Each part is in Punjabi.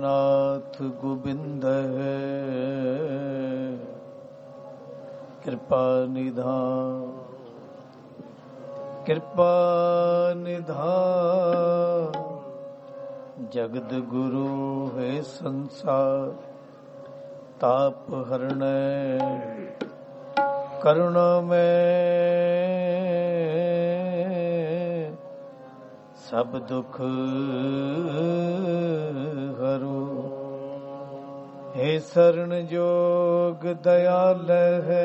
नाथ गोबिंद कृपा निधान जगद गुरु है संसार ताप हरण करुणा में सब दुख हरो। हे शरण जोग दयाल है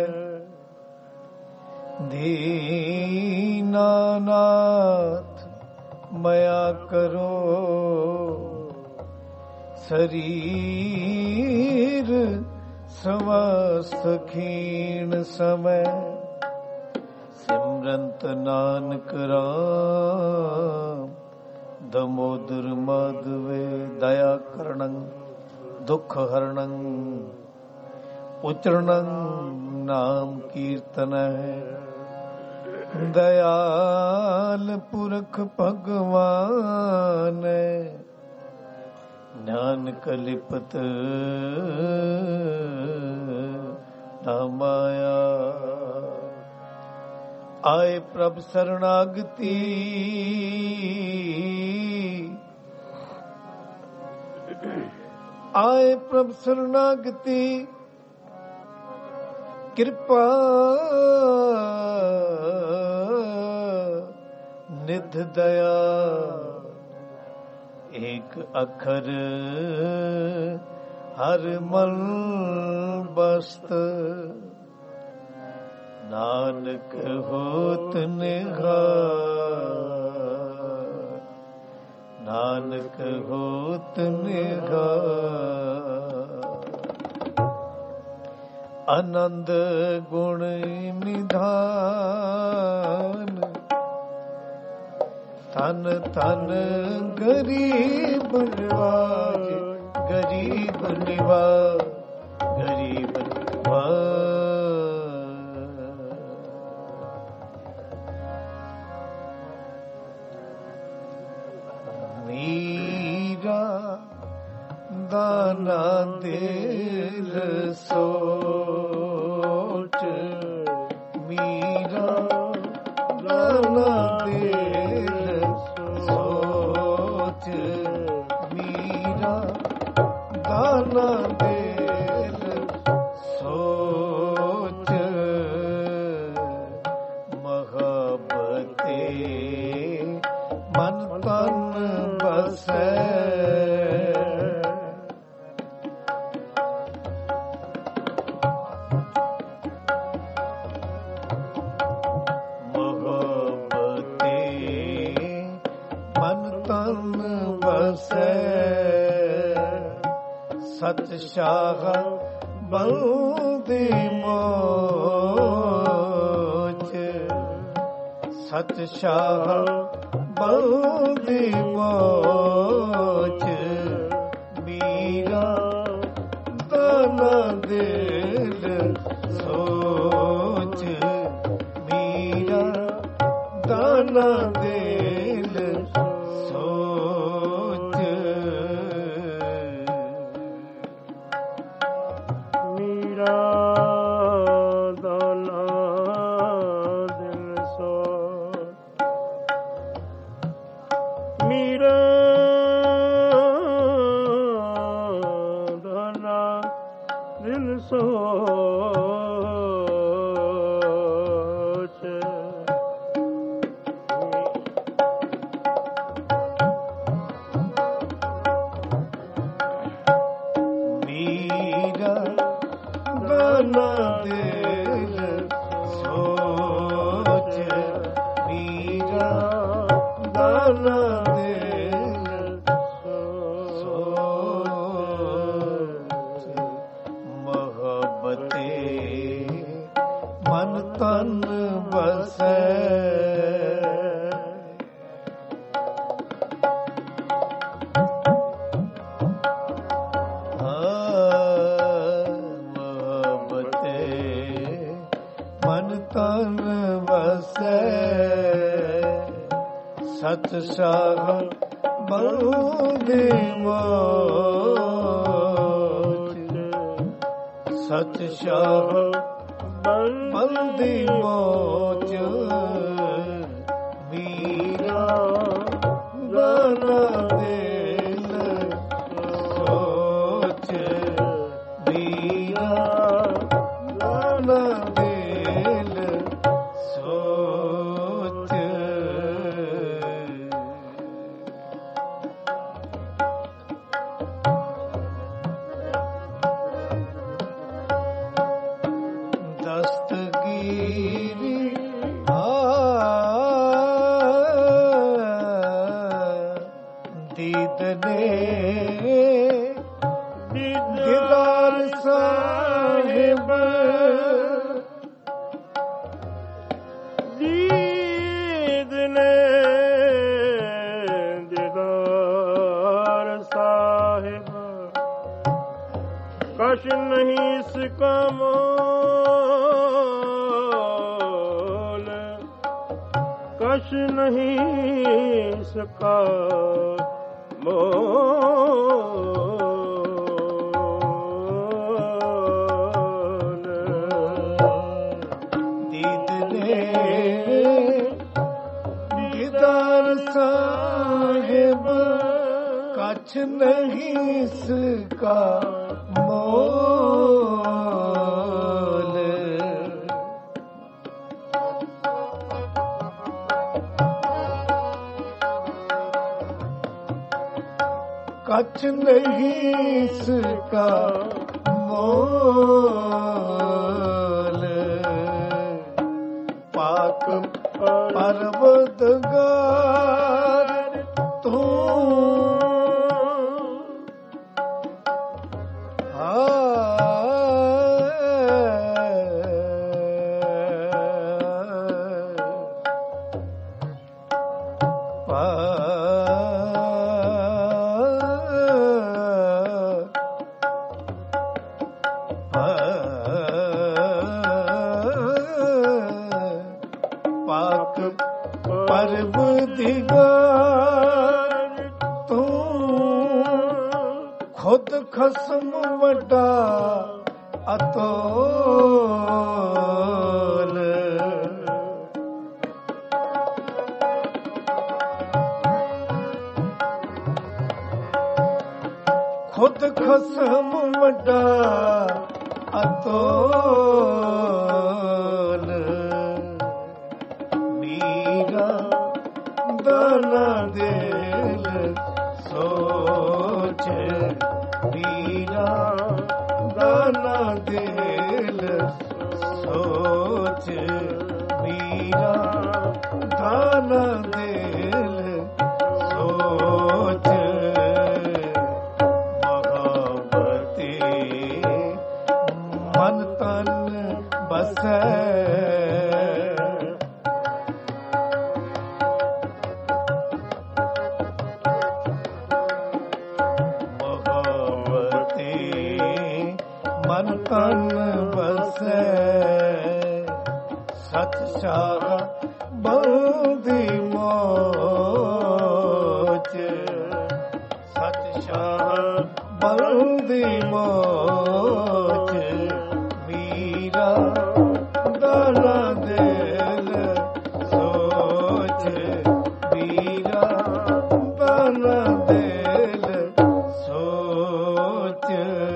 दीनानाथ मया करो। शरीर स्वस्थ क्षीण समय सिमरंत नानक राम दमोदर माधवे। दया करणं दुख हरणं उच्चरणं नाम कीर्तन है। दयाल पुरख भगवान नानक लिपत न माया। आए प्रभ शरणागति आए प्रभ शरणागति कृपा निध दया। एक अखर हर मन बस्त नानक होत निहार। नानक होत निहार। आनंद गुण निधान तन तन गरीब निवाज। गरीब निवाज गरीब मीरा दाना दिल सोच। मीरा दाना दिल सोच। मीरा दाना दिल सोच। मोहब्बते मन तन बसे। मोहब्बते मन तन बसे। सत शाह बंदी मोच। सत शाह बंदी मोच। मीरा दाना दिल सोच। मीरा दाना दिल सोच। मीरा दाना दिल सोच। मीरा दाना दिल सोच। मीरा दाना दिल सोच। मीरा दाना दिल सोच। मोहब्बते मन तन बसे। मोहब्बते मन तन बसे। सत शाह बंदी मोच। ਸਚ ਸ਼ਾਹ ਬੰਦੀ ਮੋਚ ਮੀਰਾ ਦਾਨਾ ਦਿਲ ਸੋਚ ਮੀਰਾ ਦਾਨਾ ਦਿਲ ਸੋਚ ਦਸਤਗੀਰੀ ਦੀਦ ਨੇ ਦੀਦਾਰ ਸਾਹਿਬ ਦੀਦ ਨੇ ਦੀਦਾਰ ਸਾਹਿਬ ਕਛ ਨਹੀਂ ਸਕਾ ਮੋਲ ਕਛ ਨਹੀਂ ਸਕਾ ਮੋਲ ਦੀਦ ਨੇ ਦੀਦਾਰ ਸਾਹਿਬ ਕਛ ਨਹੀਂ ਸਕਾ ਮੋਲ ਕਛ ਨਹੀਂ ਸਕਾ ਮੋਲ ਪਾਕ ਪਰਵਤਗਾਰ ਤੂੰ ਪਾਕ ਪਰਵਤਗਾਰ ਤੂੰ ਖੁਦ ਖਸਮ ਵੱਡਾ ਅਤੋਲ ਖੁਦ ਖਸਮ ਵੱਡਾ ਅਤੋਲ ਮੀਰਾ ਦਾਨਾ ਦਿਲ ਸੋਚ ਮੀਰਾ ਦਾਨਾ ਦਿਲ ਸੋਚ ਮੀਰਾ ਦਾਨਾ ਦਿਲ ਸੋਚ ਮਹਾਬਤੀ ਮਨ ਤਨ ਬਸੈ ਮਨ ਤਨ ਬਸੈ ਸਤ ਸ਼ਾਹ ਬੰਦੀ ਮੋਚ ਸਤ ਸ਼ਾਹ ਬੰਦੀ ਮੋਚ ਮੀਰਾ ਦਾਨਾ ਦਿਲ ਸੋਚ ਮੀਰਾ ਦਾਨਾ ਦਿਲ ਸੋਚ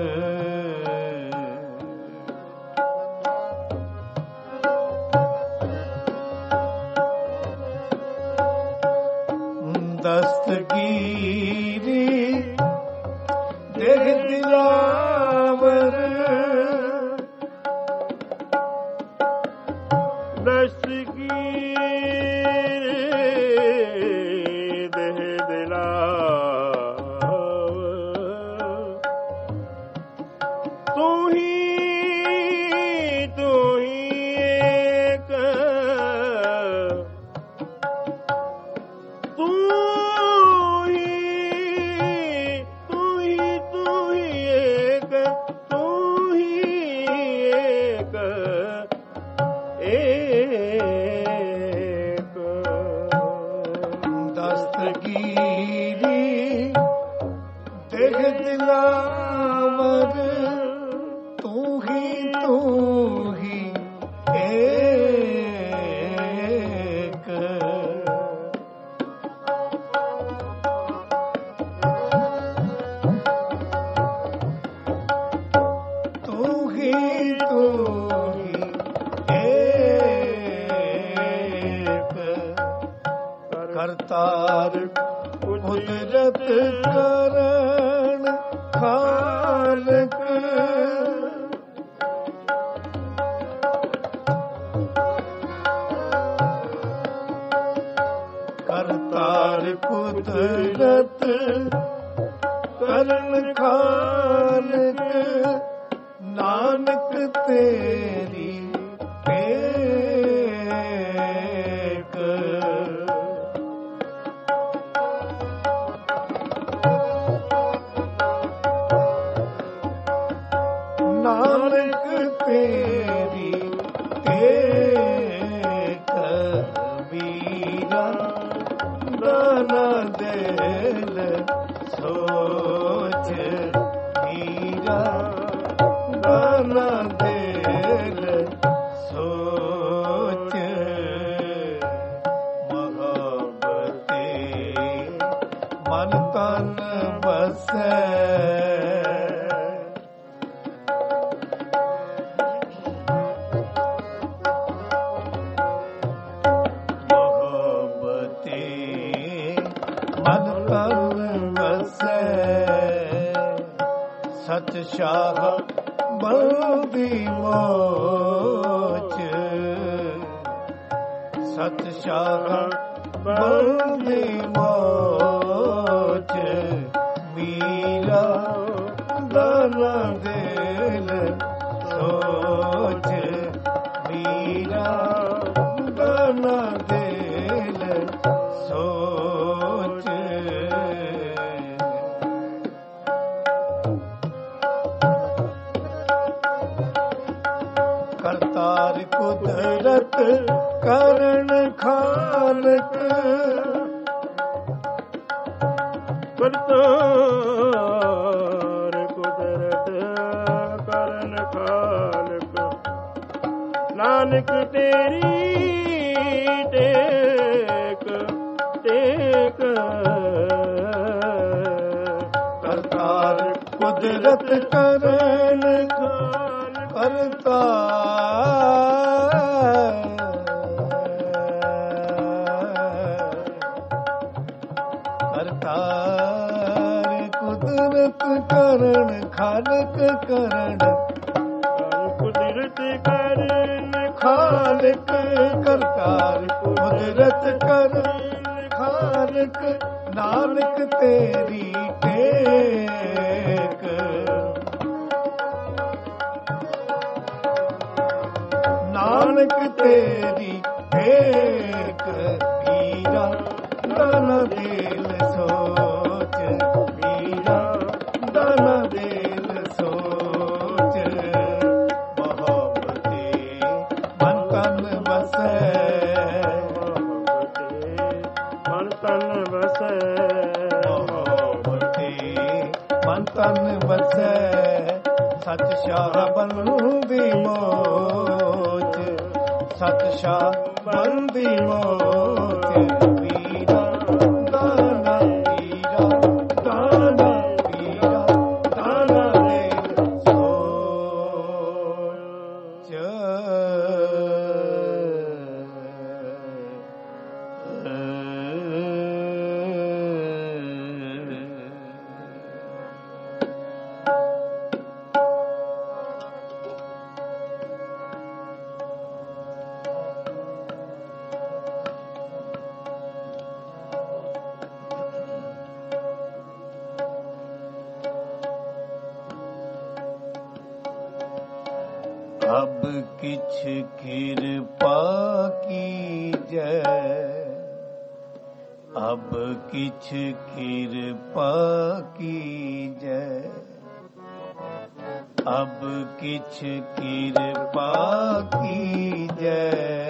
ਦਸਤਗੀਰੀ ਦੇਖ ਦਿਲਾਵਰ ਦਸਤਗੀਰੀ ਦੇਖ ਦਿਲਾਵਰ ਤੂੰ ਹੀ ਏਕ ਤੂੰ ਦਸਤਗੀਰੀ ਦੇਖ ਦਿਲਾਵਰ ਤੂੰ ਖਾਲਕ ਕਰਤਾਰ ਕੁਦਰਤ ਕਰਨ ਖਾਲਕ ਨਾਨਕ ਤੇਰੀ ਟੇਕ ਨਾਨਕ ਤੇਰੀ ਟੇਕ ਵੀਰਾ ਦਾਨਾ ਦਿਲ ਸੋਚ ਵੀਰਾ ਦਾਨਾ ਦਿਲ ਸੋਚ ਮੁਹੱਬਤੇ ਮਨ ਤਨ ਬਸੈ ਸਚ ਸ਼ਾਹ ਬੰਦੀ ਮੋਚ ਸਚ ਸ਼ਾਹ ਬੰਦੀ ਮੋਚ ਮੀਰਾ ਦਾਨਾ ਦਿਲ ਸੋਚ ਮੀਰਾ ਦਾਨਾ ਦਿਲ ਸੋਚ ਕਰਤਾਰ ਕੁਦਰਤ ਕਰਨ ਖਾਲਕ ਕਰਤਾਰ ਕੁਦਰਤ ਕਰਨ ਖਾਲਕ ਨਾਨਕ ਤੇਰੀ ਟੇਕ ਟੇਕ ਕਰਤਾਰ ਕੁਦਰਤ ਕਰਨ ਕਰਤਾ ਕਰਤਾਰ ਕੁਦਰਤ ਕਰਨ ਖਾਲਕ ਕਰਨ ਕੁਦਰਤ ਕਰਨ ਖਾਲਕ ਕਰਤਾਰ ਕੁਦਰਤ ਕਰਨ ਖਾਲਕ ਨਾਨਕ ਤੇਰੀ ਟੇਕ ਨਾਨਕ ਤੇਰੀ ਟੇਕ ਵੀਰਾ ਦਾਨਾ ਦਿਲ ਸੋਚ ਵੀਰਾ ਦਾਨਾ ਦਿਲ ਸੋਚ ਮੁਹੱਬਤੇ ਮਨ ਤਨ ਵਸੈ ਮਨ ਤਨ ਵਸੈ ਮੁਹੱਬਤੇ ਮਨ ਤਨ ਵਸੈ ਸਚ ਸ਼ਾਹ ਬੰਦੀ ਮੋਚ ਸਤ ਸ਼ਾਹ ਬੰਦੀ ਮੋਚ ਵੀਰਾ ਦਾਨਾ ਵੀਰਾ ਦਾਨਾ ਵੀਰਾ ਦਾਨਾ ਦਿਲ ਸੋਚ ਅਬ ਕਿਛ ਕਿਰਪਾ ਕੀਜੈ ਅਬ ਕਿਛ ਕਿਰਪਾ ਕੀਜੈ ਅਬ ਕਿਛ ਕਿਰਪਾ ਕੀਜੈ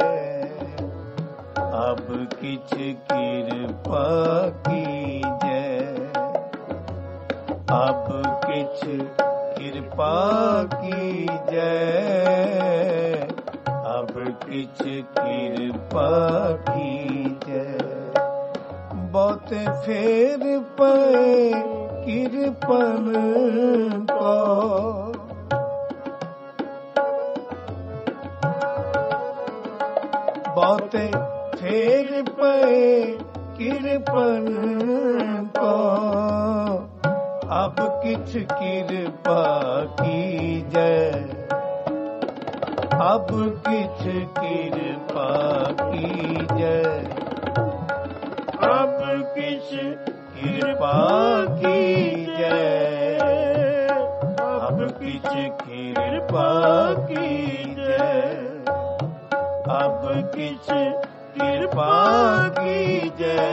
ਅਬ ਕਿਛ ਕਿਰਪਾ ਕੀਜੈ ਅਬ ਕਿਛ ਕਿਰਪਾ ਕੀਜੈ ਅਬ ਕਿਛ ਕਿਰਪਾ ਕੀਜੈ ਬਹੁਤੇ ਫੇਰ ਪਏ ਕਿਰਪਨ ਕੋ ਬਹੁਤੇ ਫੇਰ ਪਏ ਕਿਰਪਨ ਕੋ अब किछ कृपा कीजै, अब किछ कृपा कीजै, अब किछ कृपा कीजै, अब किछ कृपा कीजै, अब किछ कृपा कीजै,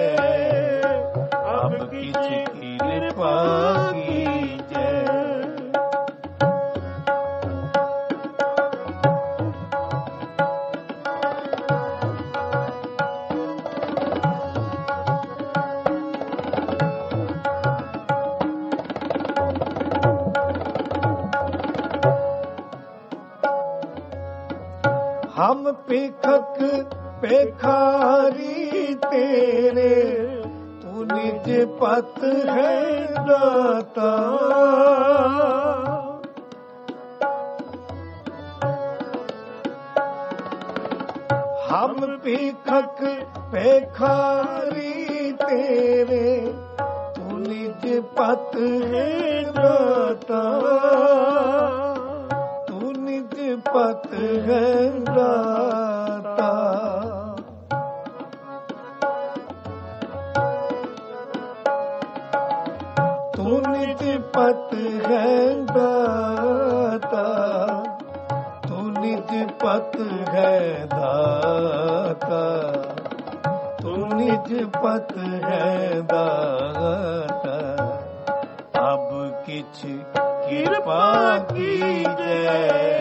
अब किछ कृपा कीजै। हम पेखक पेखारी तेरे, तू निज पत है दाता। हम पेखक पेखारी तेरे, तू निज पत है दाता, तू निज पत है दाता। तू निज पत है दाता, तू निज पत है दाता, तू निज पत है दाता। अब किछ कृपा कीजै,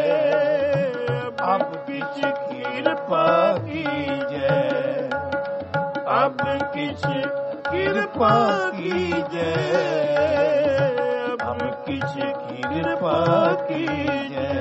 अब किछ कृपा कीजै, अब किछ कृपा कीजै, अब किछ कृपा कीजै।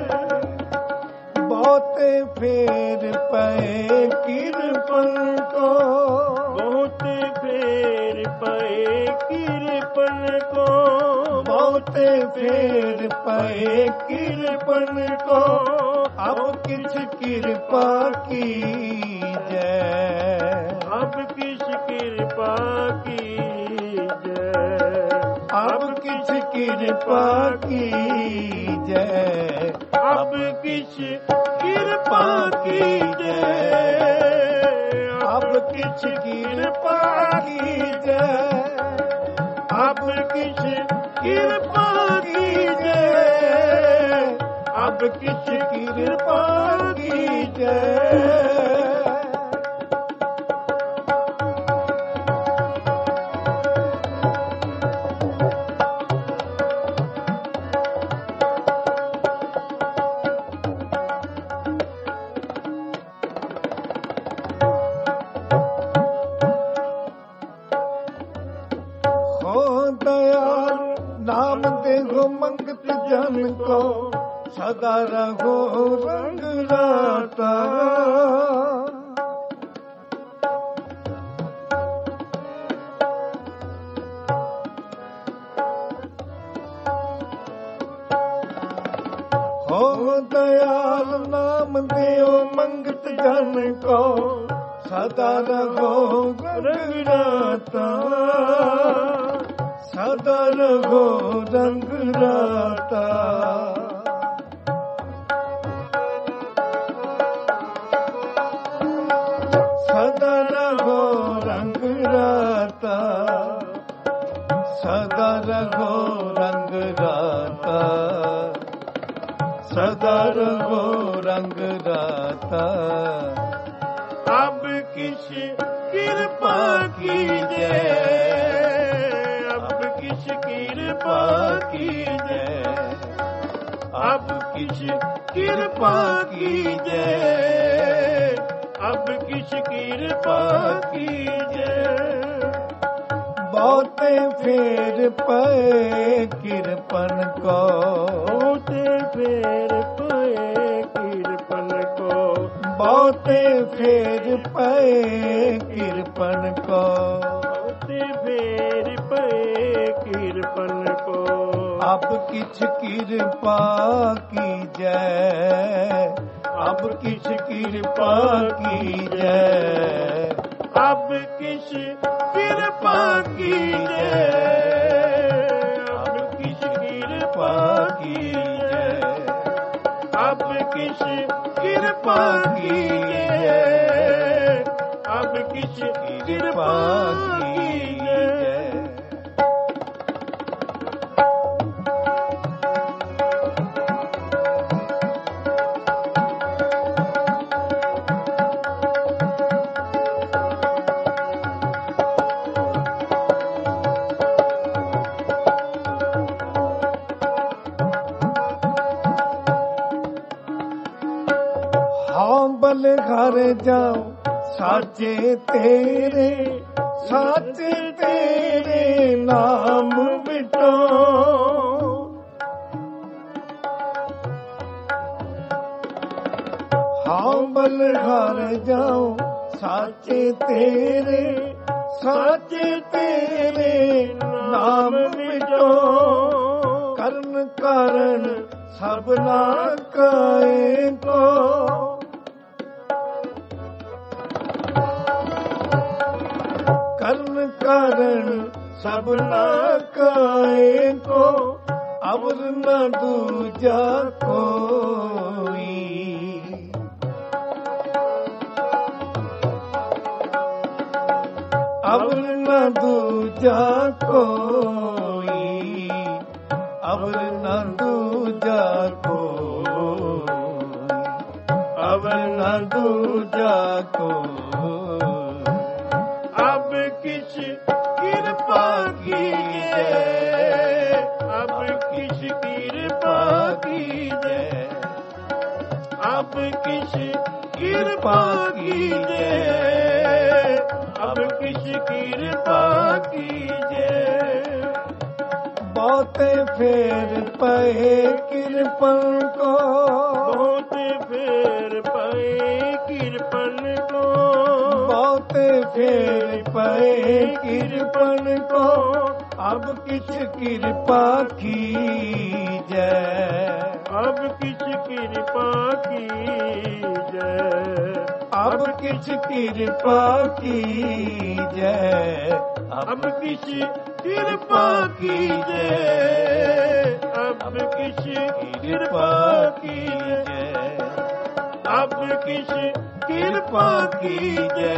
बहुते फेर पए कृपन को, बहुते फेर पए कृपन को, बहुते फेर पए कृपन को, अब किछ कृपा कीजै, अब किछ कृपा कीजै, अब किछ कृपा कीजै, अब किछ कृपा कीजै, अब किछ कृपा कीजै, अब किछ कृपा कीजै, अब किछ कृपा कीजै। नाम देहो मंगत जन को, सदा रहो रंग राता। हो दयाल नाम देहो मंगत जन को, सदा रहो रंग राता, सदा रहो रंग राता। सदा रहो रंग राता, सदा रहो रंग राता, सदा रहो रंग राता। अब किछ कृपा कीजै, अब किछ कृपा कीजै, अब किछ कृपा कीजै, अब किछ कृपा कीजै। बहुते फेर पए कृपन को, बहुते फेर पए कृपन को, बहुते फेर पए कृपन को, बहुते फेर पए कृपन को। अब किछ कृपा कीजै, अब किछ कृपा कीजै, अब किछ कृपा कीजै, कीजै, अब किस कृपा कीजै, अब किस कृपा कीजै। बल घर जाओ साचे तेरे, साचे तेरे नाम मिटो। हाँ बल घर जाओ साचे तेरे, साचे तेरे नाम मिटो। कर्ण कारण सबना काए को, कर्ण कारण सबना काए को, अवर न दूजा कोई। अवर न दूजा कोई, अवर न दूजा कोई, अवर न दूजा कोई। अब किस कृपा कीजै, अब किस कृपा कीजै, अब किस कृपा कीजै, अब किस कृपा कीजै। बहुते फेर पए कृपन को, बहुत फेर पाए कृपन को, बहुते फेर पए कृपन को। अब किस कृपा कीजै, अब किस कृपा कीजै, अब किस कृपा कीजै, अब किस कृपा कीजै, अब किस कृपा कीजै, अब किस कृपा कीजै,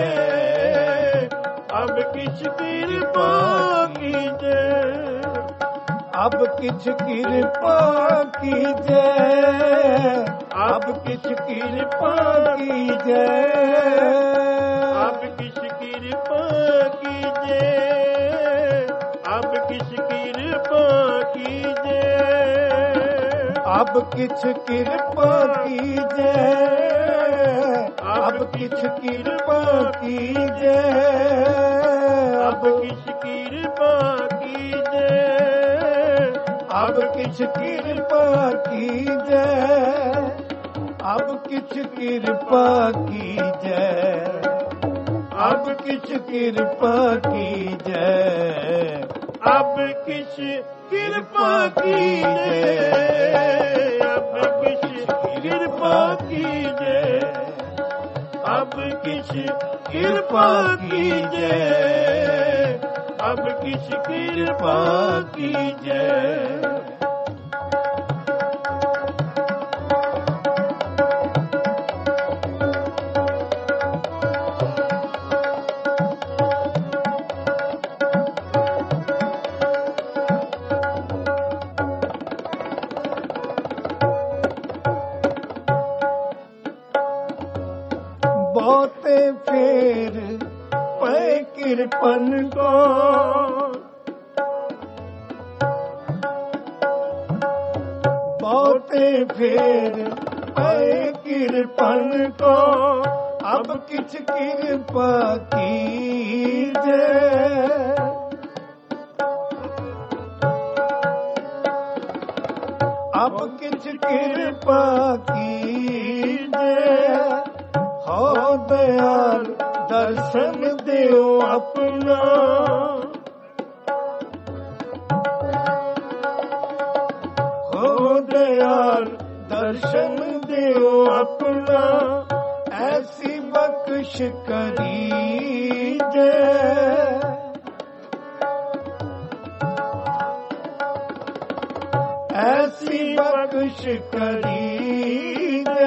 अब किस कृपा कीजै। अब किछ कृपा कीजै, अब किछ कृपा कीजै, अब किस कृपा कीजै, अब किस कृपा कीजै, अब किछ कृपा कीजै, अब किछ कृपा कीजै, अब किस कृपा कीजै, अब किछ कृपा कीजै, अब किछ कृपा कीजै, अब किछ कृपा कीजै, अब किस कृपा कीजै, अब किस कृपा कीजै, अब किस कृपा कीजै, अब किस कृपा कीजै। बहुते फेर पए कृपन को, बहुते फेर पए कृपन को। अब किछ कृपा कीजै, अब किछ कृपा कीजै। हो दयाल दर्शन देओ अपना, हो दयाल दर्शन देओ अपना। ऐसी बख्श करीजै, ऐसी ऐसी बख्श करीजे,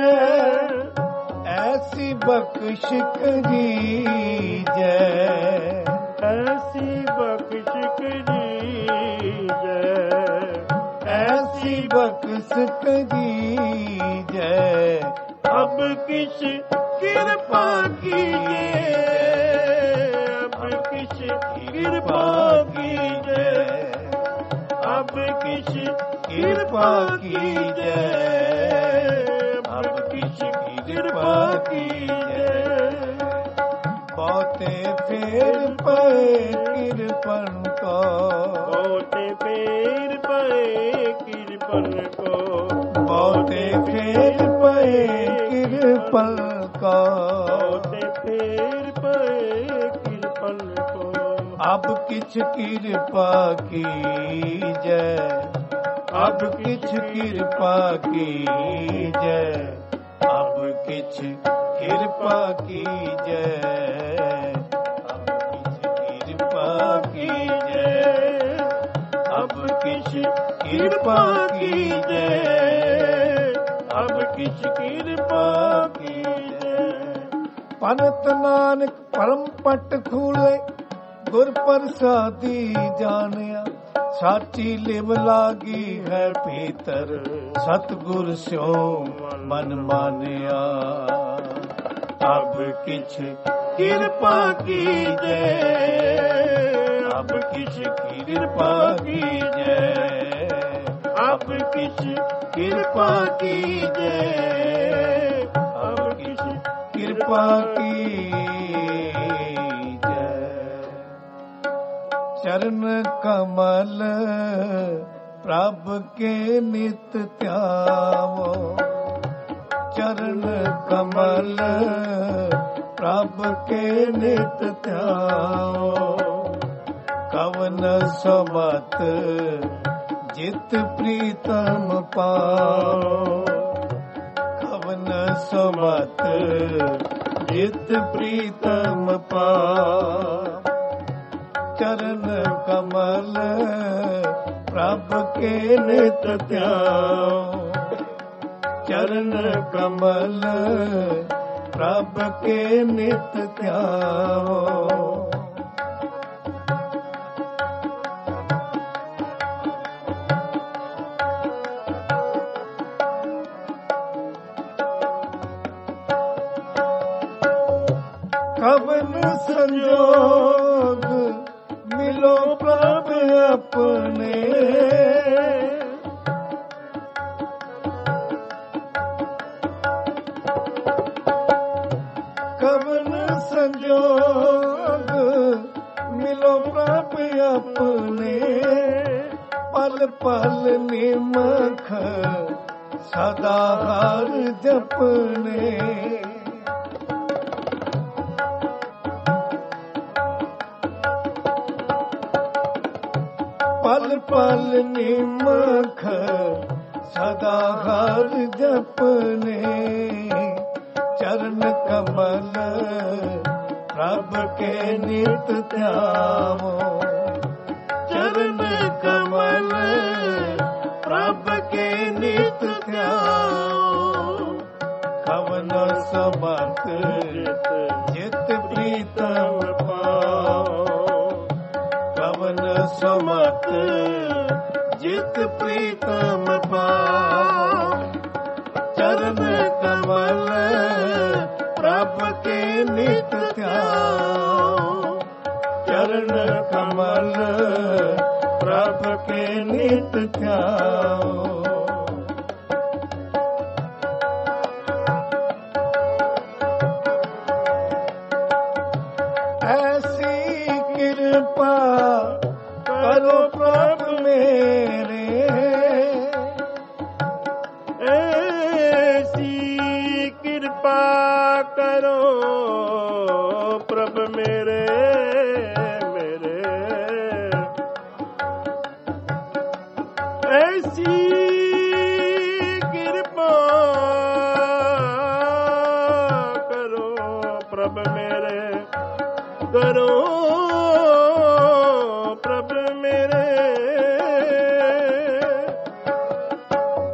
ऐसी बख्श करीजे, ऐसी बख्श करीजे, ऐसी बख्श करीजे, अब किस कृपा कीजे, अब किस कृपा कीजे, अब किस कृपा कीजे, अब किस कृपा कीजे, बहुते फेर पए कृपन को, बहुते फेर पए कृपन को, बहुते फेर पए कृपन को, बहुते फेर पए कृपन को, अब किछ कृपा कीजे, अब किछ कृपा कीजे, अब किछ कृपा कीजे, अब किछ कृपा कीजे, अब किछ कृपा कीजे, अब किछ कृपा कीजे। पनत नानक परम पट खूले, गुर प्रसादी जानिया, साची लिव लागी है भीतर, सतगुर स्यो मन मानिया। अब किछ कृपा कीजे, अब किछ कृपा कीजे, अब किछ कृपा कीजे, अब किछ कृपा कीजे। चरण कमल प्रभ के नित ध्यावो, चरण कमल प्रभ के नित ध्यावो, कवन समत जित प्रीतम पाओ, कवन समत जित प्रीतम पाओ, चरण कमल प्रभ के नित ध्याओ, चरण कमल प्रभ के नित ध्याओ। कवन संजोग मिलो प्रभ अपने, कवन संजोग मिलो प्रभ अपने, पल पल निमख सदा हर जपने, पल पल निमख सदा हर जपने, चरण कमल प्रभ के नित ध्यावो, चरण कमल प्रभ के नित ध्यावो, कवन समत जित प्रीतम पाओ, कवन समत जित प्रीतम पाओ, चरण कमल प्रभ के नित ध्याओ, चरण कमल प्रभ के नित ध्याओ। ऐसी कृपा करो प्रभ मेरे, ऐसी कृपा करो प्रभ मेरे, मेरे ऐसी कृपा करो प्रभ मेरे, करो प्रभ मेरे,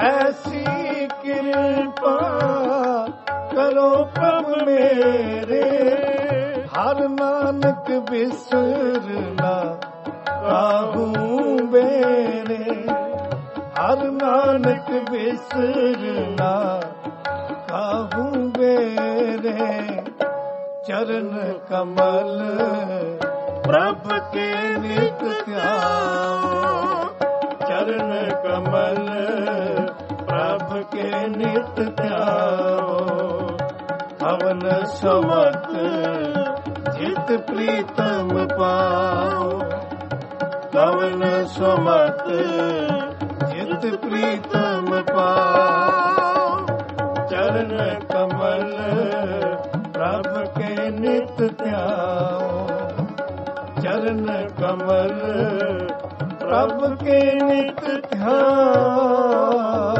ਐਸੀ ਕਿਰਪਾ ਕਰੋ ਪ੍ਰਭ ਮੇਰੇ, ਹਰ ਨਾਨਕ ਬਿਸਰਨਾ ਕਾਹੂ ਮੇਰੇ, ਹਰ ਨਾਨਕ ਬਿਸਰਨਾ ਕਾਹੂ ਮੇਰੇ। ਚਰਨ ਕਮਲ ਪ੍ਰਭ ਕੇ ਨਿਤ ਧਿਆਓ, ਚਰਨ ਕਮਲ ਪ੍ਰਭ ਕੇ ਨਿਤ ਧਿਆਓ। ਹਵਨ ਸਮਤ ਜਿਤ ਪ੍ਰੀਤਮ ਪਾਓ, ਹਵਨ ਸਮਤ ਜਿਤ ਪ੍ਰੀਤਮ ਪਾਓ। ਚਰਨ ਕਮਲ ਪ੍ਰਭ ਕੇ ਨਿਤ ਧਿਆਓ, ਚਰਨ ਕਮਲ ਪ੍ਰਭ ਕੇ ਨਿਤ ਧਿਆਓ।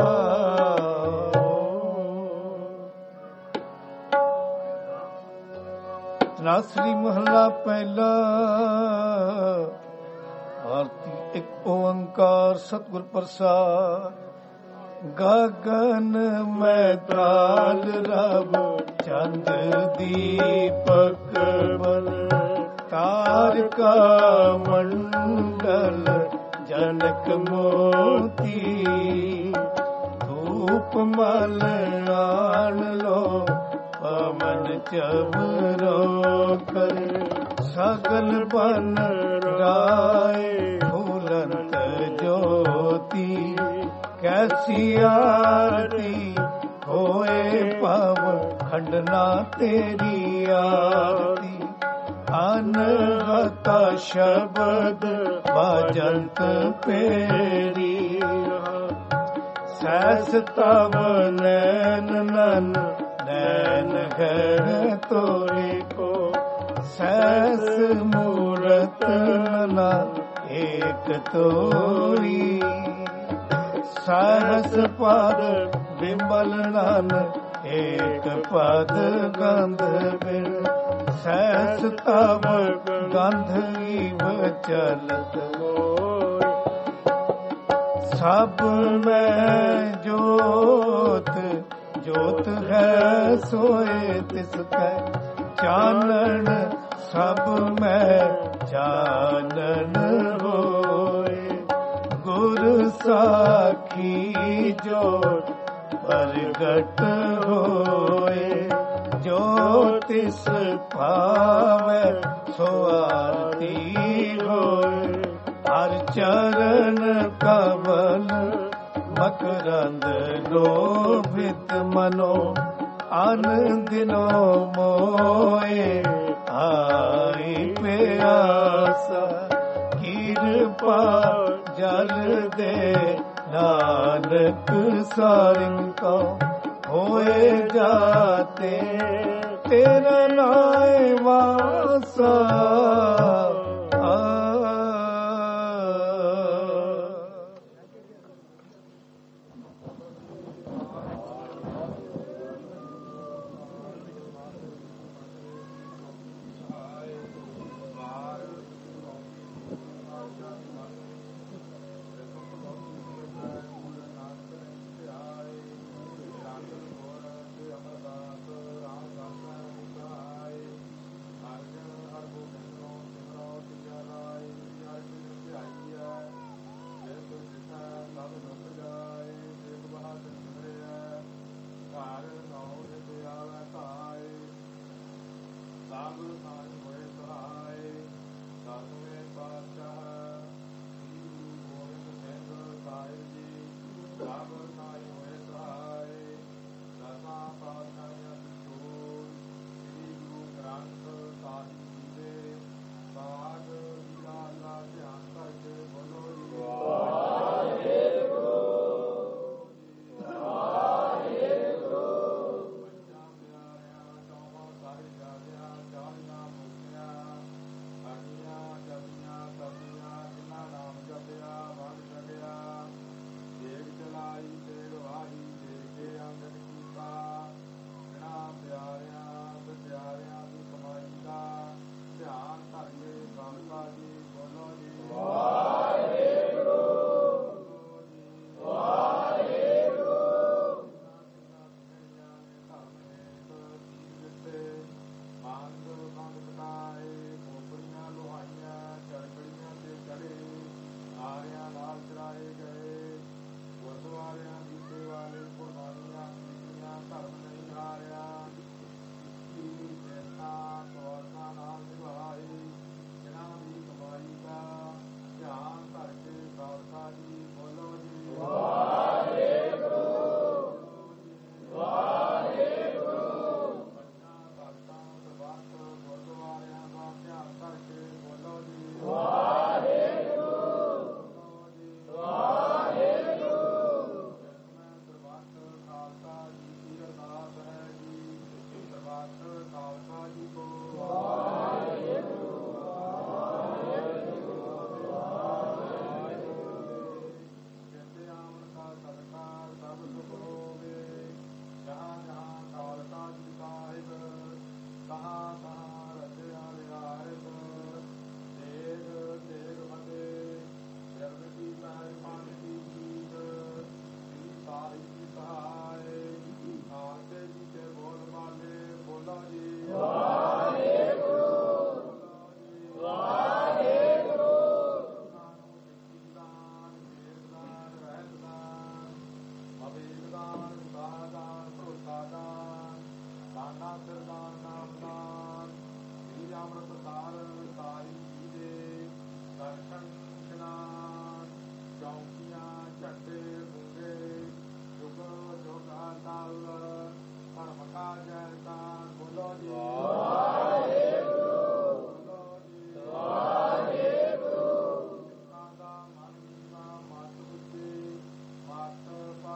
ਤਨਾਸਰੀ ਮਹਲਾ ਪਹਿਲਾ। ਆਰਤੀ ਇੱਕ ਓੰਕਾਰ ਸਤਿਗੁਰ ਪ੍ਰਸਾਦ। ਗਗਨ ਮੈਂ ਤਾਲ ਰਬ ਚੰਦ ਦੀਪਕ ਬਲ, ਤਾਰਕਾ ਮੰਡਲ ਜਨਕ ਮੋਤੀ। ਧੂਪ ਮਲ ਆਣ ਲੋ ਪਵਨ ਚਬਰੋ ਕਰ, ਸਗਲ ਬਨ ਰਾਏ ਫੂਲੰਤ ਜੋਤੀ। ਕੈਸੀ ਆਰਤੀ ਹੋਏ ਪਵ ਖੰਡਨਾ ਤੇਰੀ ਆਰਤੀ। ਅਨਹਤਾ ਸ਼ਬਦ ਬਾਜੰਤ ਪੇਰੀ, ਸੈਸ ਤਵ ਨੈਨ ਨਨ ਨੈਨ ਘਰ ਤੋਰੇ ਕੋ। ਸੈਸ ਮੂਰਤ ਨਨਾ ਏਕ ਤੋਰੀ, ਸਹਸ ਪਦ ਬਿਮਲ ਨਨ ਏਕ ਪਦ ਗੰਧ ਬਿਨ। ਸੈਸ ਤਵ ਗੰਧ ਈਵ ਚਲਤ ਮੋਇ। ਸਭ ਮੈਂ ਜੋਤ ਜੋਤ ਹੈ ਸੋਏ ਤਿਸ ਕੈ ਚਾਨਣ। ਸਭ ਮੈਂ ਚਾਨਣ ਹੋਏ, ਗੁਰ ਸਾਖੀ ਜੋਤ ਪ੍ਰਗਟ ਹੋਏ। ਜੋ ਤਿਸ ਭਾਵੈ ਸੋ ਆਰਤੀ ਹੋਏ। ਹਰ ਚਰਨ ਕਮਲ ਮਕਰੰਦ ਲੋਭਿਤ ਮਨੋ। ਅਨ ਦਿਨੋ ਮੋਏ ਆਈ ਪਿਆਸਾ। ਕਿਰਪਾ ਜਲ ਦੇ ਨਾਨਕ ਸਾਰਿੰ ਕੋ। ਹੋਏ ਜਾਤੇ ਤੇਰਾ ਨਾਏ ਵਾਸਾ।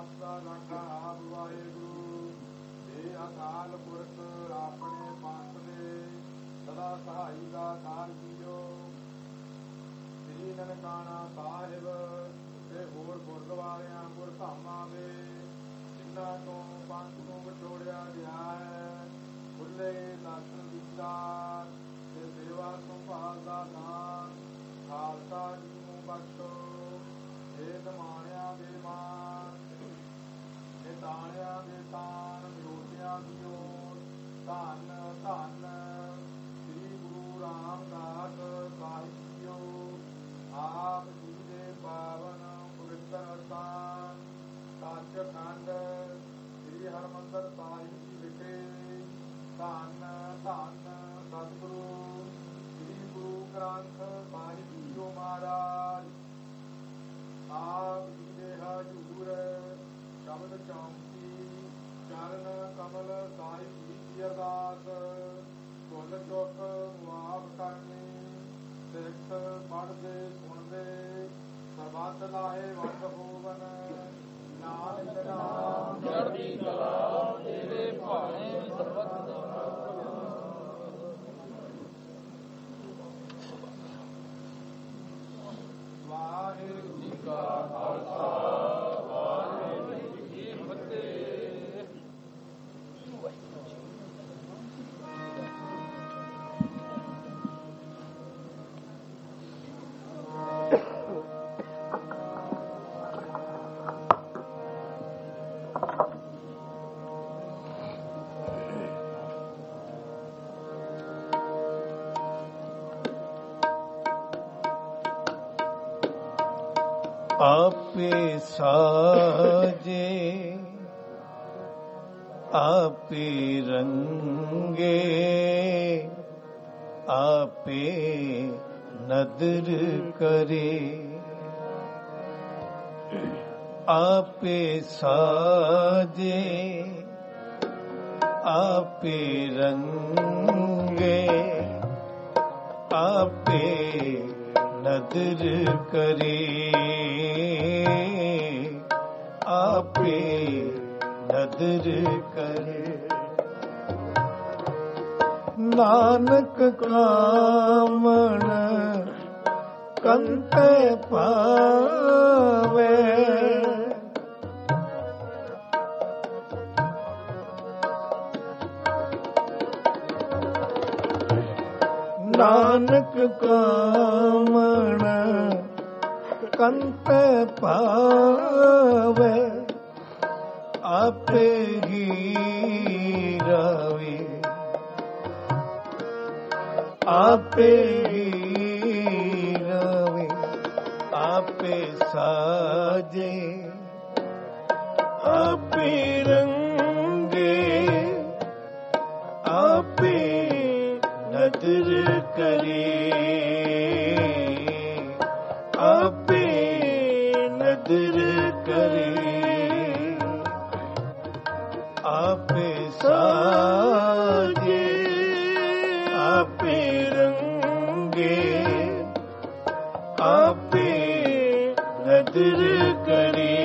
ਆਸਾ ਰੱਖਾ ਆਪ ਵਾਹਿਗੁਰੂ ਦੇ ਅਕਾਲ ਪੁਰਖ ਆਪਣੇ ਪੰਥ ਦੇ ਸਦਾ ਸਹਾਈ ਦਾ ਕਾਰ ਜੀਓ। ਸ੍ਰੀ ਨਨਕਾਣਾ ਸਾਹਿਬ ਤੇ ਹੋਰ ਗੁਰਦੁਆਰਿਆਂ ਗੁਰਧਾਮਾਂ ਦੇ ਜਿਨ੍ਹਾਂ ਤੋਂ ਪੰਥ ਨੂੰ ਵਿਛੋੜਿਆ ਗਿਆ ਹੈ, ਖੁੱਲੇ ਦਰਸ਼ਨ ਦੀਦਾਰ ਤੇ ਸੇਵਾ ਸੰਭਾਲ ਦਾ ਦਾਨ ਖਾਲਸਾ ਜੀ ਨੂੰ ਬਖਸ਼ੋ। ਇਹ ਨਿਮਾਣਿਆਂ ਦੇ ਮਾਨ, ਨਿਤਾਣਿਆਂ ਦੇ ਤਾਨ, ਮਿਉਟਿਆਂ ਦੀ ਓਟ, ਧੰਨ ਧੰਨ ਸ੍ਰੀ ਗੁਰੂ ਰਾਮਦਾਸ ਸਾਹਿਬ ਜੀਓ। ਆਪ ਜੀ ਦੇ ਪਾਵਨ ਪਵਿੱਤਰ ਸਥਾਨ ਸੱਚਖੰਡ ਸ੍ਰੀ ਹਰਿਮੰਦਰ ਸਾਹਿਬ ਜੀ ਵਿਖੇ ਧੰਨ ਧੰਨ ਸਤਿਗੁਰੂ ਸ੍ਰੀ ਗੁਰੂ ਗ੍ਰੰਥ ਸਾਹਿਬ ਜੀਓ ਮਹਾਰਾਜ ਆਪ ਜੀ ਦੇ ਹਜ਼ੂਰ ਸ਼ਬਦ ਚੌਂਕੀ ਚਰਨ ਕਮਲ ਸਾਹਿਬ ਜੀ ਦੀ ਅਰਦਾਸ ਭੁੱਲ ਚੁੱਕ ਮੁਆਫ ਕਰਨੀ। ਸਿੱਖ ਪੜ੍ਹਦੇ ਸੁਣਦੇ ਸਰਬੱਤ ਲਾਹੇ ਵੰਡ ਹੋਵਨ। ਨਾਨਕ ਨਾਮ ਚੜ੍ਹਦੀ ਕਲਾ ਤੇਰੇ ਭਾਣੇ ਸਰਬੱਤ ਦੇ ਵਾਹਿਗੁਰੂ ਜੀ ਕਾ ਖਾਲਸਾ ਵਾਹਿਗੁਰੂ ਜੀ ਕੀ ਫਤਿਹ। ਆਪੇ ਸਾਜੇ ਆਪੇ ਰੰਗੇ ਆਪੇ ਨਦਰ ਕਰੇ। ਆਪੇ ਸਾਜੇ ਆਪੇ ਰੰਗੇ ਆਪੇ ਨਦਰ ਕਰੇ। ਆਪੇ ਨਦਰ ਕਰੇ। ਨਾਨਕ ਕਾਮਣ ਕੰਤੇ ਪਾਵੇ। ਨਾਨਕ ਕਾਮਣ ਕੰਤੇ ਪਾਵੇ। ਆਪੇ ਹੀ ਰਾਵੇ ਆਪੇ ਹੀ ਰਾਵੇ। ਆਪੇ ਸਾਜੇ ਆਪੇ ਰੰਗੇ ਆਪੇ ਨਦਰ ਕਰੇ। ਆਪੇ ਨਦਰ ਕਰੇ। ਆਪੇ ਸਾਜੇ ਆਪੇ ਰੰਗੇ ਆਪੇ ਨਦਰ ਕਰੇ।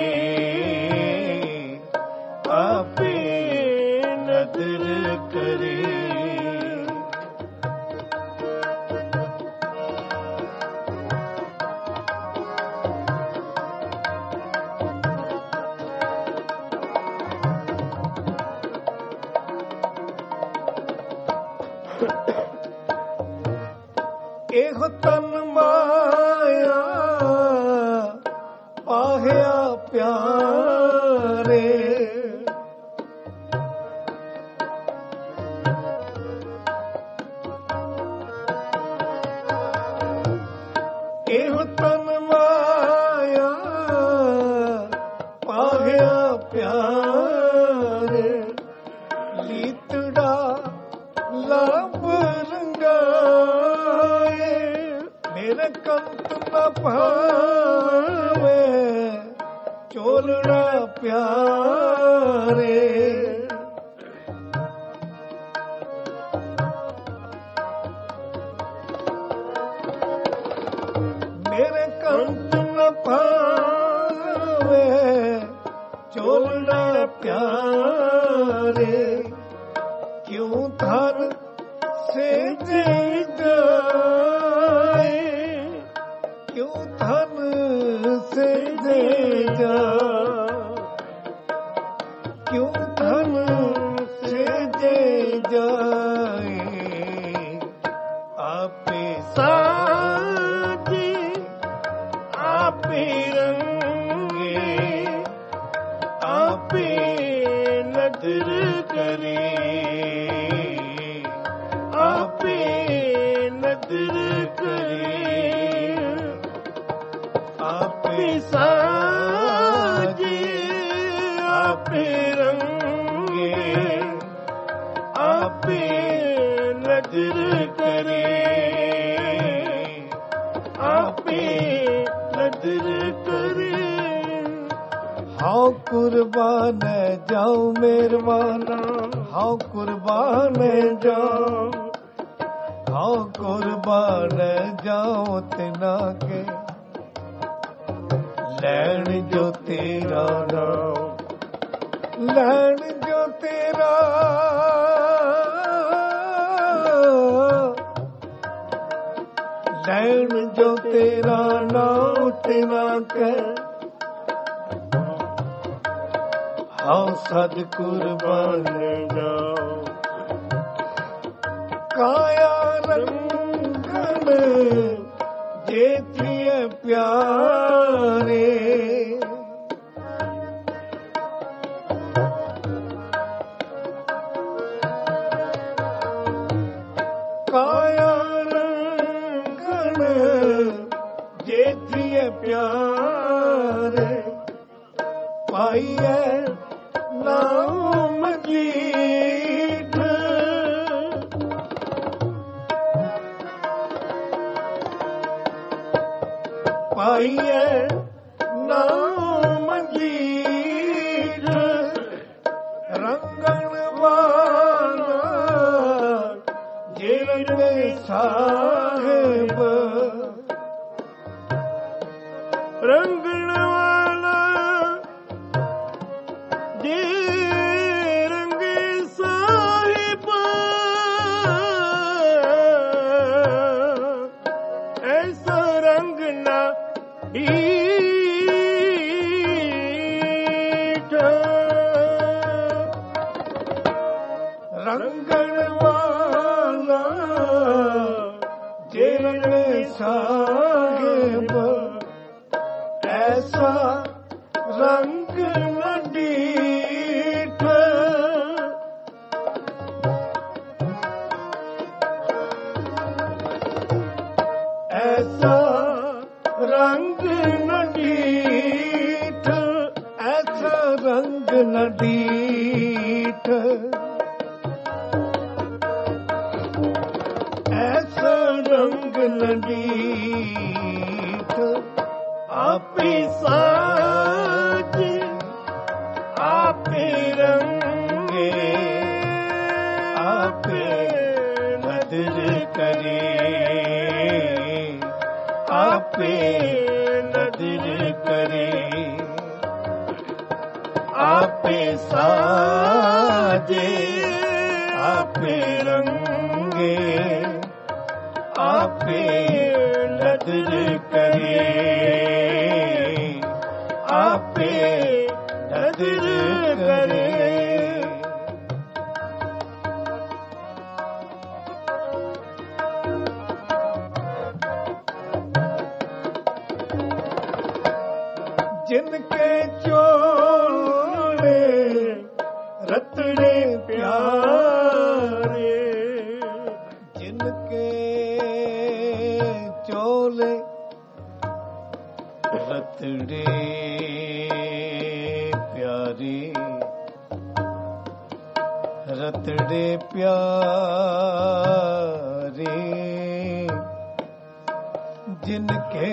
ਆਪੇ ਨਦਰ ਕਰੇ। ਇਹੋ ਤਨ ਮਾਇਆ ਪਾਹਿਆ ਪਿਆਰੇ। ਇਹੋ ਤਨ ਮਾਇਆ ਪਾਹਿਆ ਪਿਆਰੇ। ਲੀਤੜਾ ਲੱਭ ਮੇਰੇ ਕੰਤ ਨਾ ਭਾਵੇ ਚੋਲਣਾ ਪਿਆਰੇ। ਮੇਰੇ ਕੰਤ ਨਾ ਭਾਵੇ प्यारे क्यों धन से जे जाए क्यों धन से जे जाए क्यों धन से जे जाए आपे साजे आपे रंगे आपे नजर करे आपे नजर करे आपे साजे आपे रंगे आपे नजर करे आपे नजर करे हाँ कुर्बान जाऊं मेहरबाना हाँ कुर्बान जाऊं हाँ कुर्बान जाऊं तना के लैन जो तेरा नाम लैन जो तेरा लैन जो तेरा नाम तना के हाँ सद कुर्बान जाओ काया रंगन जे थिए प्यारे काया रंगन जे थिए प्यारे पाइए नाम जीत पाइए नाम जीत रंगन वाला जेल साहेब रंगण वाला जे रंग साहिब ऐसा रंग ना रंगन वाला जेल साहेब ऐसा रंग न दीठ ऐसा रंग न दीठ ऐसा रंग न दीठ ऐसा रंग न दीठ आपे साज आपे रंगे आपे नजर करे आपे नजर करे आपे साजे आपे रंगे आपे नजर करे आपे नजर करे जिनके चोले रतड़े प्यारे जिनके चोले रतड़े प्यारे रतड़े प्यारे जिनके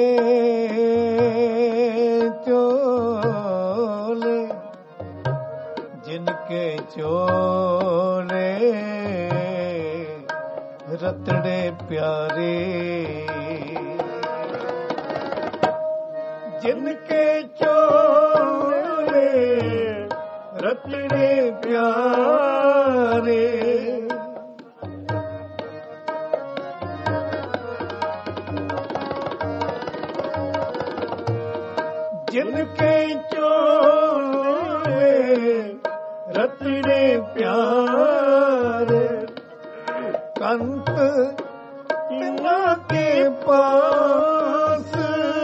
चोले जिनके चोले रतड़े प्यारे जिनके चोले ਰਤੜੇ ਪਿਆਰੇ ਜਿਨਕੇ ਚੋਲੇ ਰਤੜੇ ਪਿਆਰੇ ਕੰਤ ਤਿਨਾ ਕੇ ਪਾਸ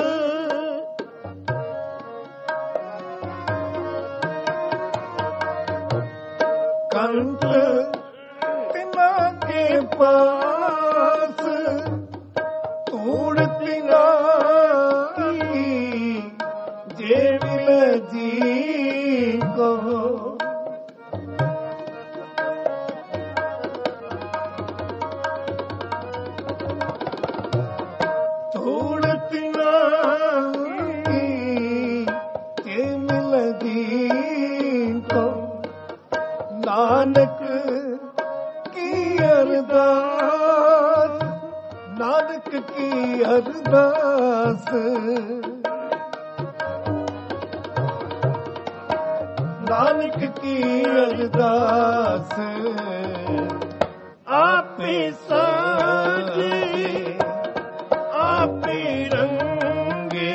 ਕੰਤ ਤਿਨਾ ਕੇ ਪਾਸ ਧੂੜ ਤਿਨਾ ਕੀ ਜੇ ਮਿਲ ਜੀ ਕਹੋ ਧੂੜ ਤਿਨਾ ਕੀ ਜੇ ਮਿਲ ਜੀ ਕਹੋ ਨਾਨਕ ਕੀ ਅਰਦਾਸ ਨਾਨਕ ਕੀ ਅਰਦਾਸ ਨਾਨਕ ਕੀ ਅਰਦਾਸ ਆਪੇ ਸਾਜੇ ਆਪੇ ਰੰਗੇ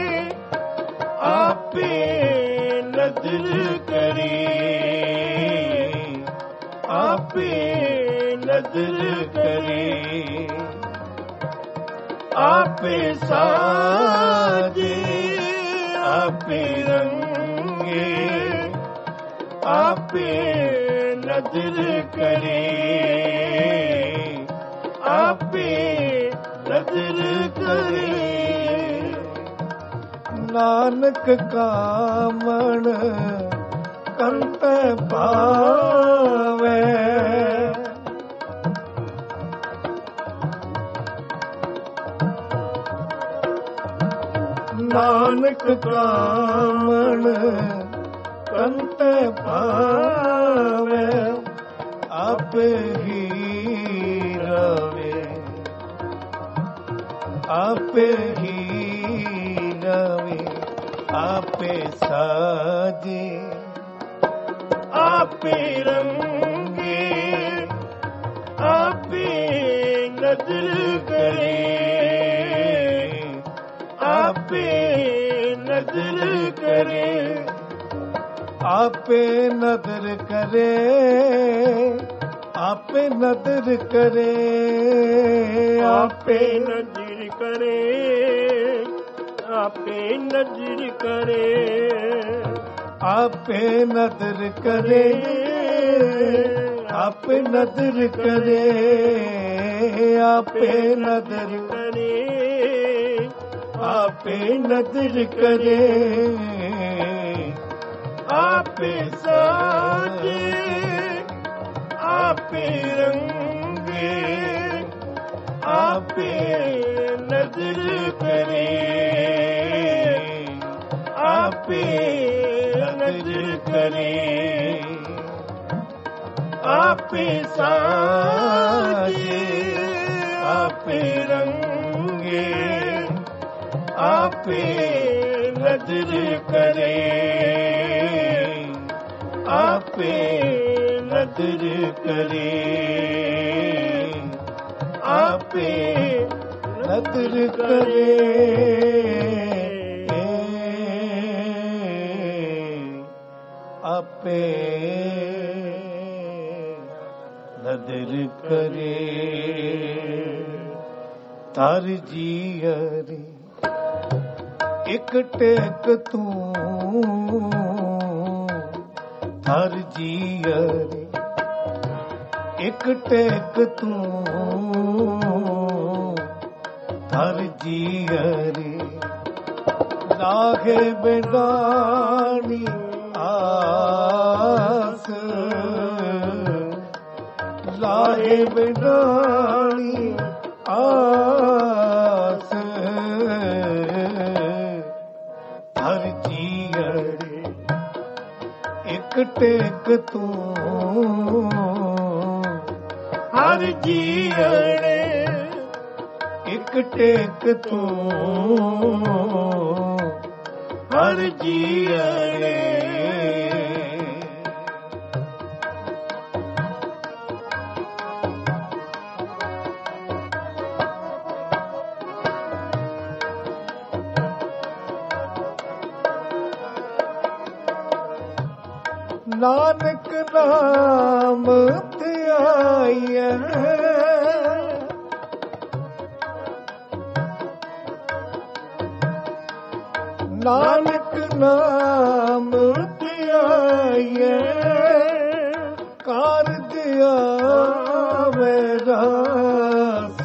ਆਪੇ ਨਜ਼ਰ ਕਰੇ ਆਪੇ ਨਜ਼ਰ ਕਰੇ ਆਪੇ ਸਾਜੇ ਆਪੇ ਰੰਗੇ ਆਪੇ ਨਜ਼ਰ ਕਰੇ ਆਪੇ ਨਜ਼ਰ ਕਰੇ ਨਾਨਕ ਕਾਮਣ ਕੰਤ ਪਾਵੇ ਨਾਨਕ ਕਾਮਣ ਕੰਤ ਪਾਵੇ ਆਪੇ ਹੀ ਰਵੇ ਆਪੇ ਹੀ ਰਵੇ ਆਪੇ ਸਾਜੇ ਆਪੇ ਰੰਗੇ ਆਪੇ ਨਜ਼ਰ ਕਰੇ ਆਪੇ ਨਜ਼ਰ ਕਰੇ ਆਪੇ ਨਜ਼ਰ ਕਰੇ ਆਪੇ ਨਜ਼ਰ ਕਰੇ ਆਪੇ ਨਜ਼ਰ ਕਰੇ ਆਪੇ ਨਜ਼ਰ ਕਰੇ ਆਪੇ ਨਜ਼ਰ ਕਰੇ ਆਪੇ ਨਜ਼ਰ ਕਰੇ ਆਪੇ ਨਜ਼ਰ ਕਰੇ ਆਪੇ ਨਜ਼ਰ ਕਰੇ ਆਪੇ ਸਾਜੇ ਆਪੇ ਰੰਗੇ ਆਪੇ ਨਜ਼ਰ ਕਰੇ ਆਪੇ ਨਜ਼ਰ ਕਰੇ ਆਪੇ ਸਾਜੇ ਆਪੇ ਰੰਗੇ ਆਪੇ ਨਜ਼ਰ ਕਰੇ ਆਪੇ ਨਜ਼ਰ ਕਰੇ ਆਪੇ ਨਜ਼ਰ ਕਰੇ ਆਪੇ ਨਜ਼ਰ ਕਰੇ ਤਰ ਜੀਅਰੇ ਇੱਕ ਟੇਕ ਤੂੰ ਹਰ ਜੀਅਰੇ ਇੱਕ ਟੇਕ ਤੂੰ ਹਰ ਜੀਅਰੇ ਲਾਗੇ ਬਿਦਾਨੀ ਆਸ ਲਾਗੇ ਬਿਦਾਨੀ ਆਸ ਹਰ ਜੀਅਰੇ ਇੱਕ ਟੇਕ ਤੂੰ ਹਰ ਜੀਅਰੇ ਇੱਕ ਟੇਕ ਤੂੰ ਹਰ ਜੀਅਰੇ ਨਾਨਕ ਨਾਮ ਧਿਆਈਐ ਨਾਨਕ ਨਾਮ ਧਿਆਈਐ ਕਾਰਜ ਆਵੇ ਰਸ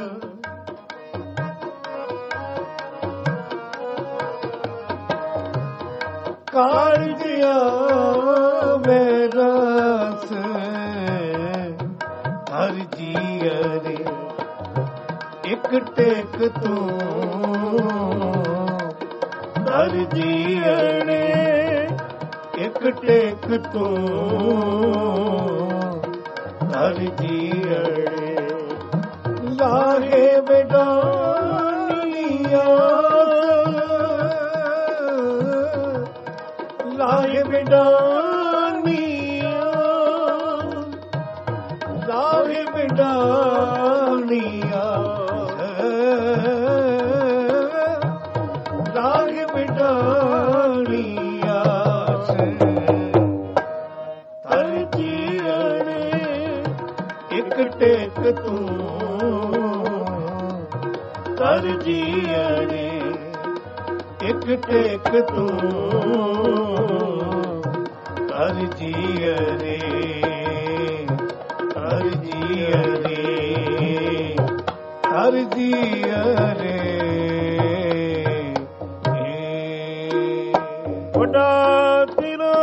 ਕਾਰਜ ਆਵੇ ਰਸ ਹਰ ਜੀਅ ਇੱਕ ਟੇਕ ਤੂੰ ਹਰ ਜੀਅਣੇ ਇੱਕ ਟੇਕ ਤੂੰ ਹਰ ਜੀਅਣੇ ਲਾਹੇ ਬਿਡਾਨੀਆ ਲਾਹੇ ਬਿਡਾਨੀਆ ਲਾਹੇ ਬਿਡਾਨੀਆ ਰਾਗ ਬਿਡਾਣੀਆ ਤਰ ਜੀਅਣੇ ਇੱਕ ਟੇਕ ਤੂੰ ਤਰ ਜੀਅਣੇ ਇੱਕ ਟੇਕ ਤੂੰ ਤਰ ਜੀਅਣੇ ਤਰ ਜੀਅਣੇ ਤਰ ਜੀਅਣੇ ਵੱਡਾ ਤੇਰਾ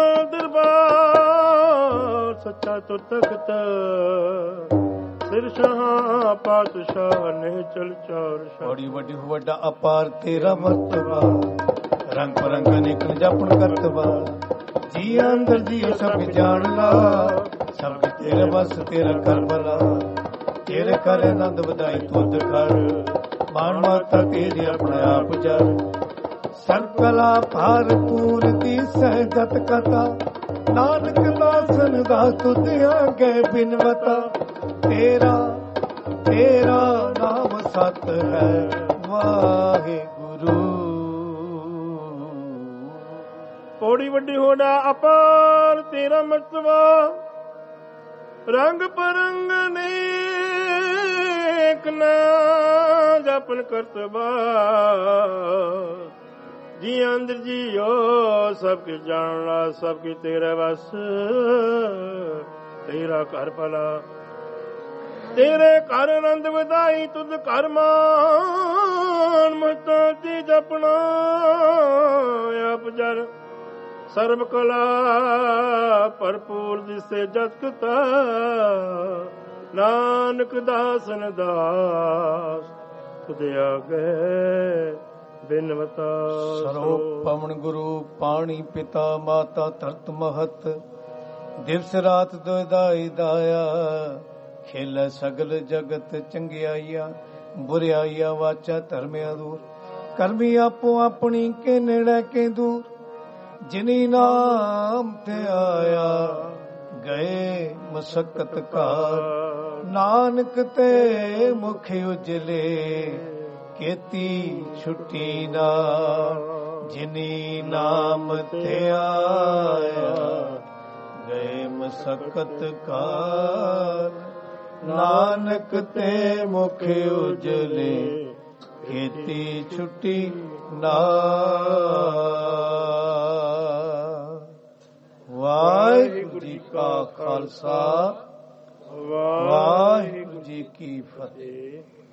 ਦਰਬਾਰ ਸੱਚਾ ਤੋ ਤਖਤ ਸਿਰ ਸ਼ਾਹ ਪਾਤਸ਼ਾਹ ਨੇ ਚਲ ਚਾਰ ਬੜੀ ਵੱਡੀ ਵੱਡਾ ਅਪਾਰ ਤੇਰਾ ਮਰਤਬਾ ਰੰਗ ਪਰੰਗ ਅਨੇਕ ਜਾਪਣ ਕਰਤਬਾ ਜੀ ਅੰਦਰ ਜੀ ਸਭ ਜਾਣ ਲਾ ਸਭ ਤੇਰੇ ਬਸ ਤੇਰਾ ਕਰ ਬਲਾ ਤੇਰੇ ਕਰ ਆਨੰਦ ਵਧਾਈ ਤੁਧ ਕਰ ਮਾਨ ਮਾਤਾ ਤੇਰੀ ਆਪਣੇ ਆਪ ਜਰ ਸਰਕਲਾ ਭਰਪੂਰ ਦੀ ਸਹਿਜਤ ਕਥਾ ਨਾਨਕ ਦਾਸਨ ਦਾ ਤੁਧ ਆਗੇ ਬਿਨਵਤਾ ਤੇਰਾ ਤੇਰਾ ਨਾਮ ਸਤ ਹੈ ਵਾਹਿਗੁਰੂ ਪੌੜੀ ਵੱਡੀ ਹੋਣਾ ਅਪਾਰ ਤੇਰਾ ਮਰਤਬਾ ਰੰਗ ਪਰੰਗ ਨੇਕ ਨਾ ਜਪਨ ਕਰਤਬਾ ਜੀ ਅੰਦਰ ਜੀਓ ਸਭ ਕੇ ਜਾਣਨਾ ਸਭ ਕੀ ਤੇਰੇ ਵਸ ਤੇਰਾ ਘਰ ਭਲਾ ਤੇਰੇ ਘਰ ਆਨੰਦ ਵਧਾਈ ਤੁਧ ਘਰ ਮਾਨ ਮਤਾ ਤੇ ਜਪਣਾ ਆਪ ਜਰ ਸਰਬ ਕਲਾ ਭਰਪੂਰ ਦਿਸੇ ਜਤ ਕਤਾ ਨਾਨਕ ਦਾਸਨ ਦਾਸ ਤੁਧ ਆਗੇ ਬਿਨਵਤਾ ਸਰੋਪ ਪਵਨ ਗੁਰੂ ਪਾਣੀ ਪਿਤਾ ਮਾਤਾ ਧਰਤ ਮਹਤ ਦਿਵਸ ਰਾਤ ਦੁਇਦਾਈ ਦਾਇਆ ਖੇਲੇ ਸਗਲ ਜਗਤ ਚੰਗਿਆਈਆ ਬੁਰਿਆਈਆ ਵਾਚਾ ਧਰਮਿਆ ਦੂਰ ਕਰਮੀ ਆਪੋ ਆਪਣੀ ਕੇ ਨੇੜੇ ਕੇ ਦੂਰ ਜਿਨੀ ਨਾਮ ਤੇ ਆਇਆ ਗਏ ਮਸਕਤ ਘਾਰ ਨਾਨਕ ਤੇ ਮੁਖ ਉਜਲੇ ਕੀਤੀ ਛੁੱਟੀ ਨਾ ਜਿਨੀ ਨਾਮ ਤੇ ਆਇਆ ਗਏ ਮਸਕਤ ਘਾਰ ਨਾਨਕ ਤੇ ਮੁਖ ਉਜਲੇ ਕੀਤੀ ਛੁੱਟੀ ਨਾ ਵਾਹਿਗੁਰੂ ਜੀ ਕਾ ਖਾਲਸਾ ਵਾਹਿਗੁਰੂ ਜੀ ਕੀ ਫਤਿਹ।